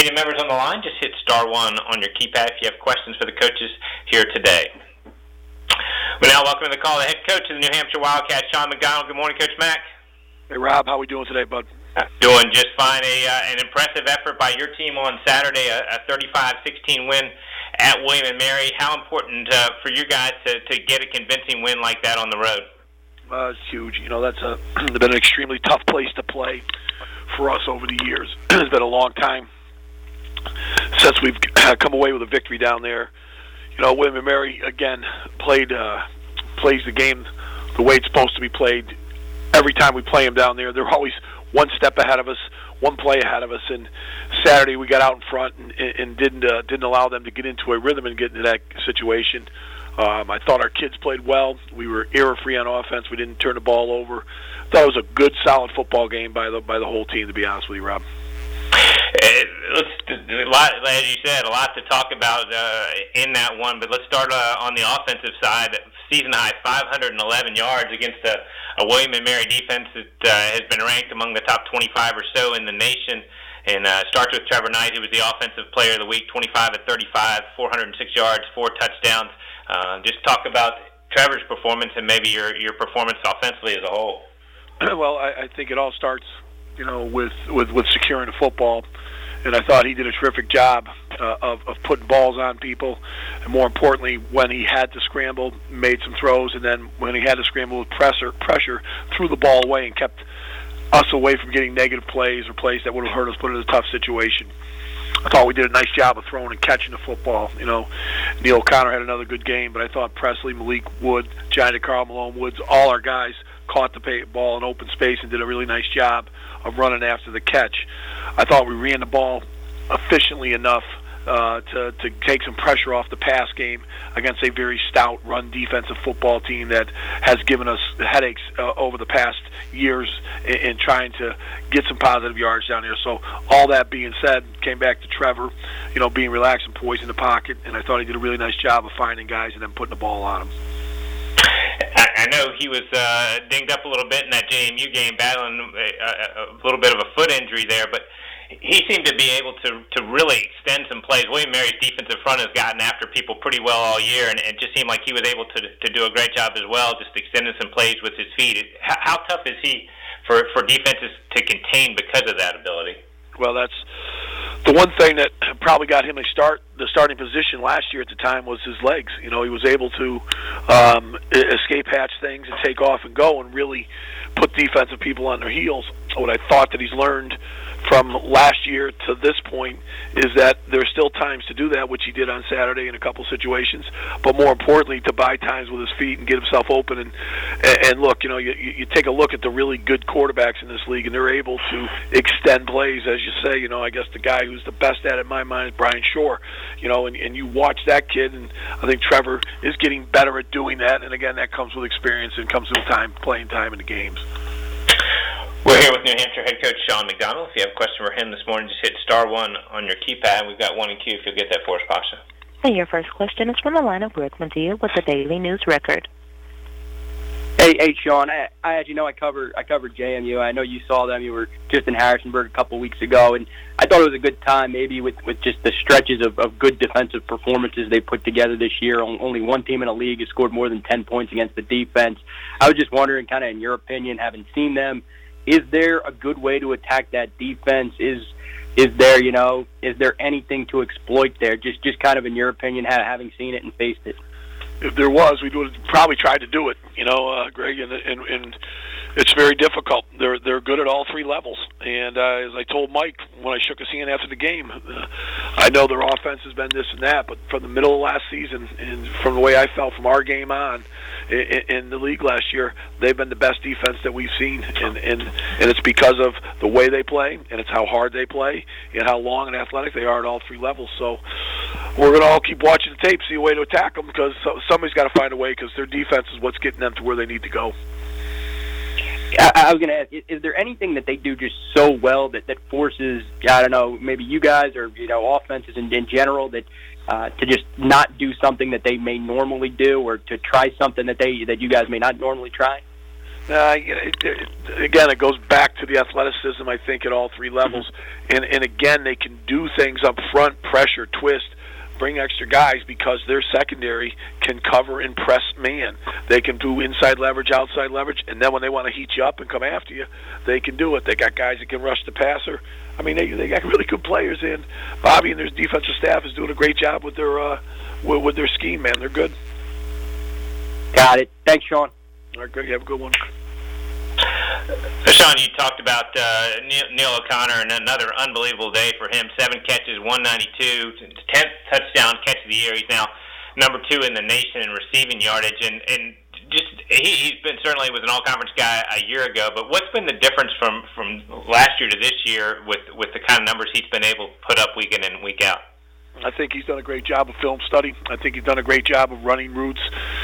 Million members on the line, just hit *1 on your keypad if you have questions for the coaches here today. We now welcome to the call the head coach of the New Hampshire Wildcats, Sean McDonald. Good morning, Coach Mack. Hey, Rob. How we doing today, bud? Doing just fine. An impressive effort by your team on Saturday, a 35-16 win at William & Mary. How important for you guys to get a convincing win like that on the road? It's huge. That's been an extremely tough place to play for us over the years. It's been a long time since we've come away with a victory down there. William & Mary, again, plays the game the way it's supposed to be played. Every time we play them down there, they're always one step ahead of us, one play ahead of us. And Saturday we got out in front and didn't allow them to get into a rhythm and get into that situation. I thought our kids played well. We were error-free on offense. We didn't turn the ball over. I thought it was a good, solid football game by the whole team, to be honest with you, Rob. As you said, a lot to talk about in that one, but let's start on the offensive side. Season high 511 yards against a William & Mary defense that has been ranked among the top 25 or so in the nation. And starts with Trevor Knight, who was the offensive player of the week, 25 of 35, 406 yards, 4 touchdowns. Just talk about Trevor's performance and maybe your performance offensively as a whole. Well, I think it all starts, with securing the football, and I thought he did a terrific job of putting balls on people, and more importantly, when he had to scramble, made some throws, and then when he had to scramble with pressure, threw the ball away and kept us away from getting negative plays or plays that would have hurt us, put us in a tough situation. I thought we did a nice job of throwing and catching the football. Neil O'Connor had another good game, but I thought Presley, Malik Wood, Johnny Carl, Malone Woods, all our guys caught the ball in open space and did a really nice job of running after the catch. I thought we ran the ball efficiently enough to take some pressure off the pass game against a very stout run defensive football team that has given us headaches over the past years in trying to get some positive yards down here. So all that being said, came back to Trevor, being relaxed and poised in the pocket, and I thought he did a really nice job of finding guys and then putting the ball on them. I know he was dinged up a little bit in that JMU game, battling a little bit of a foot injury there, but he seemed to be able to really extend some plays. William Mary's defensive front has gotten after people pretty well all year, and it just seemed like he was able to do a great job as well, just extending some plays with his feet. How tough is he for defenses to contain because of that ability? Well, that's the one thing that probably got him the starting position last year at the time was his legs. He was able to escape hatch things and take off and go and really put defensive people on their heels. What I thought that he's learned from last year to this point is that there's still times to do that, which he did on Saturday in a couple situations, but more importantly to buy times with his feet and get himself open and look, you take a look at the really good quarterbacks in this league and they're able to extend plays, as you say. I guess the guy who's the best at it in my mind is Brian Shore, and you watch that kid, and I think Trevor is getting better at doing that, and again, that comes with experience and comes with playing time in the games. We're here with New Hampshire head coach Sean McDonald. If you have a question for him this morning, just hit *1 on your keypad. We've got one in queue if you'll get that for us, Pasha. And your first question is from the line of Rick Medea with the Daily News Record. Hey, Sean. As you know, I covered JMU. I know you saw them. You were just in Harrisonburg a couple weeks ago, and I thought it was a good time, maybe with just the stretches of good defensive performances they put together this year. Only one team in the league has scored more than 10 points against the defense. I was just wondering, kind of in your opinion, having seen them, is there a good way to attack that defense? Is there anything to exploit there? Just kind of in your opinion, having seen it and faced it. If there was, we would have probably tried to do it, Greg, and it's very difficult. They're good at all three levels, and as I told Mike when I shook his hand after the game, I know their offense has been this and that, but from the middle of last season and from the way I felt from our game on in the league last year, they've been the best defense that we've seen, and it's because of the way they play, and it's how hard they play, and how long and athletic they are at all three levels. So we're going to all keep watching the tape, see a way to attack them, because somebody's got to find a way, because their defense is what's getting them to where they need to go. I was going to ask, is there anything that they do just so well that forces, I don't know, maybe you guys or, offenses in general that to just not do something that they may normally do, or to try something that you guys may not normally try? Again, it goes back to the athleticism, I think, at all three levels. And again, they can do things up front, pressure, twist, bring extra guys because their secondary can cover and press man. They can do inside leverage, outside leverage, and then when they want to heat you up and come after you, they can do it. They got guys that can rush the passer. I mean, they got really good players in. Bobby and their defensive staff is doing a great job with their scheme, man. They're good. Got it. Thanks, Sean. All right, Greg, you have a good one. Sean, you talked about Neil O'Connor, and another unbelievable day for him. 7 catches, 192, 10th touchdown catch of the year. He's now number 2 in the nation in receiving yardage, and just he's been certainly was an all-conference guy a year ago. But what's been the difference from last year to this year with the kind of numbers he's been able to put up week in and week out? I think he's done a great job of film study. I think he's done a great job of running routes.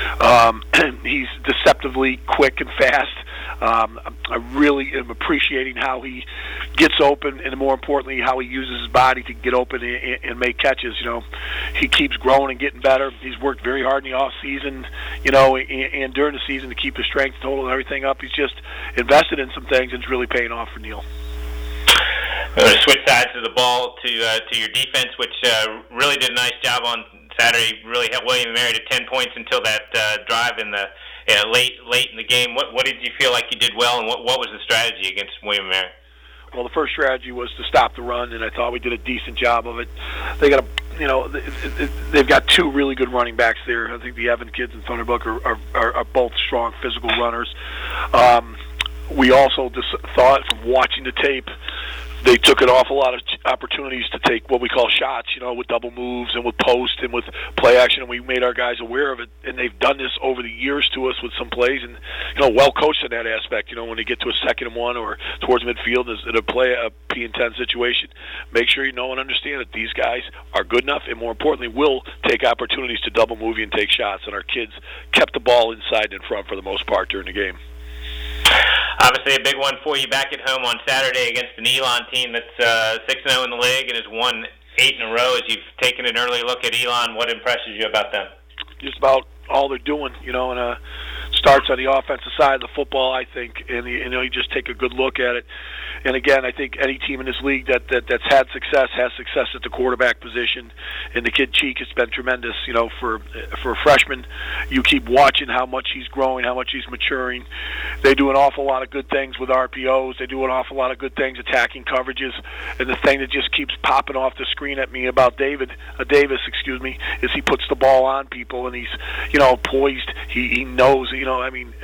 He's deceptively quick and fast. I really am appreciating how he gets open, and more importantly, how he uses his body to get open and make catches. You know, he keeps growing and getting better. He's worked very hard in the off season, you know, and during the season to keep his strength total and everything up. He's just invested in some things, and it's really paying off for Neil. We're going to switch sides of the ball to your defense, which really did a nice job on Saturday. Really helped William & Mary to 10 points until that drive in the late in the game. What did you feel like you did well, and what was the strategy against William & Mary? Well, the first strategy was to stop the run, and I thought we did a decent job of it. They got they've got 2 really good running backs there. I think the Evan kids and Thunderbrook are both strong physical runners. We also just thought from watching the tape, they took an awful lot of opportunities to take what we call shots, you know, with double moves and with post and with play action, and we made our guys aware of it. And they've done this over the years to us with some plays, and, you know, well coached in that aspect. You know, when they get to a 2nd and 1 or towards midfield in a P&10 situation, make sure you know and understand that these guys are good enough, and more importantly, will take opportunities to double move you and take shots. And our kids kept the ball inside and in front for the most part during the game. Obviously, a big one for you back at home on Saturday against an Elon team that's 6-0 in the league and has won 8 in a row. As you've taken an early look at Elon, what impresses you about them? Just about all they're doing, you know, and starts on the offensive side of the football, I think, and you just take a good look at it. And again, I think any team in this league that's had success has success at the quarterback position. And the kid Cheek has been tremendous. You know, for a freshman, you keep watching how much he's growing, how much he's maturing. They do an awful lot of good things with RPOs. They do an awful lot of good things attacking coverages. And the thing that just keeps popping off the screen at me about Davis, is he puts the ball on people, and he's, you know, poised. He knows. You know, I mean,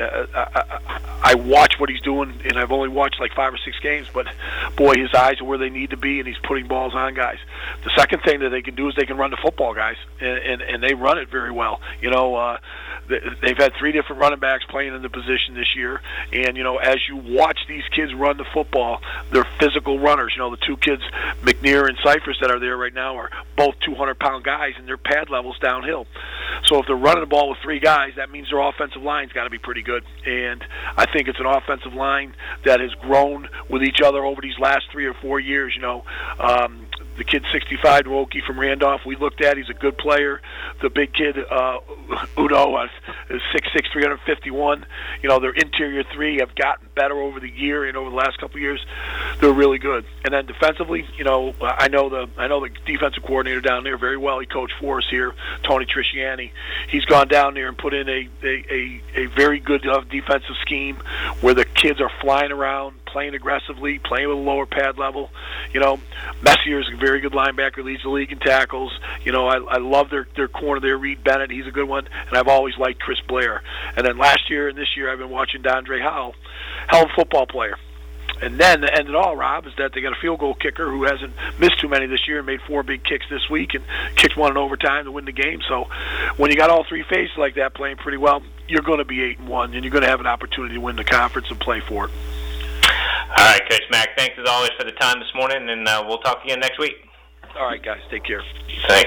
I watch what he's doing, and I've only watched like 5 or 6 games. But, boy, his eyes are where they need to be, and he's putting balls on guys. The second thing that they can do is they can run the football, guys, and they run it very well. You know, they've had 3 different running backs playing in the position this year, and, you know, as you watch these kids run the football, they're physical runners. You know, the 2 kids, McNair and Cyphers, that are there right now are both 200-pound guys, and their pad level's downhill. So if they're running the ball with 3 guys, that means their offensive line's got to be pretty good. And I think it's an offensive line that has grown with each other over these last 3 or 4 years. You know, the kid 65, Roki from Randolph, we looked at. He's a good player. The big kid, Udo, is 6'6", 351. You know, their interior 3 have gotten better over the year and over the last couple of years. They're really good. And then defensively, you know, I know the defensive coordinator down there very well. He coached for us here, Tony Trisciani. He's gone down there and put in a very good defensive scheme where the kids are flying around, playing aggressively, playing with a lower pad level. You know, Messier is a very good linebacker, leads the league in tackles. You know, I love their corner there, Reed Bennett. He's a good one. And I've always liked Chris Blair. And then last year and this year I've been watching Dondre Howell. Hell of a football player. And then the end of it all, Rob, is that they got a field goal kicker who hasn't missed too many this year and made 4 big kicks this week and kicked 1 in overtime to win the game. So when you got all 3 phases like that playing pretty well, you're going to be 8-1, and you're going to have an opportunity to win the conference and play for it. All right, Coach Mack, thanks as always for the time this morning, and we'll talk again next week. All right, guys, take care. Thanks.